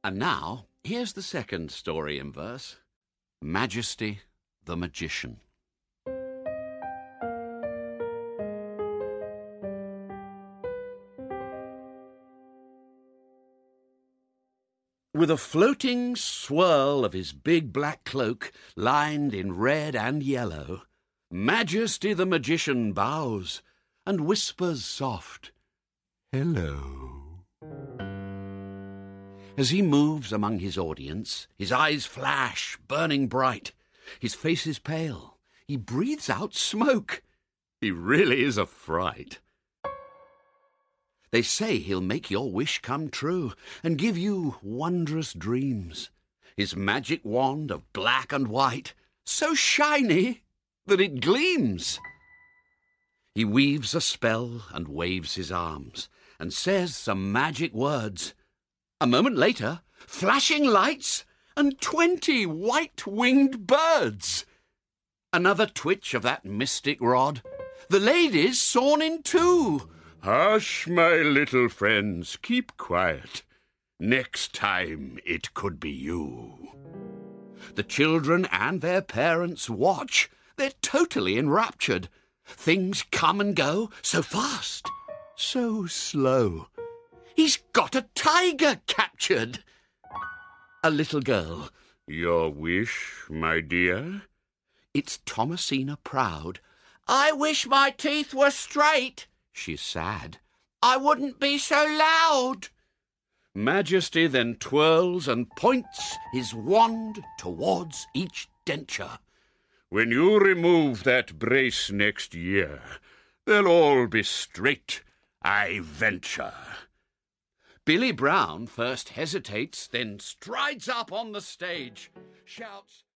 And now, here's the second story in verse. Majesty the Magician. With a floating swirl of his big black cloak, lined in red and yellow, Majesty the Magician bows and whispers soft, "Hello." As he moves among his audience, his eyes flash, burning bright. His face is pale. He breathes out smoke. He really is a fright. They say he'll make your wish come true and give you wondrous dreams. His magic wand of black and white, so shiny that it gleams. He weaves a spell and waves his arms and says some magic words. A moment later, flashing lights and 20 white-winged birds. Another twitch of that mystic rod. The lady's sawn in two. "Hush, my little friends, keep quiet. Next time it could be you." The children and their parents watch. They're totally enraptured. Things come and go so fast, so slow. He's got a tiger captured. A little girl. "Your wish, my dear?" It's Thomasina Proud. "I wish my teeth were straight." She's sad. "I wouldn't be so loud." Majesty then twirls and points his wand towards each denture. "When you remove that brace next year, they'll all be straight, I venture." Billy Brown first hesitates, then strides up on the stage, shouts,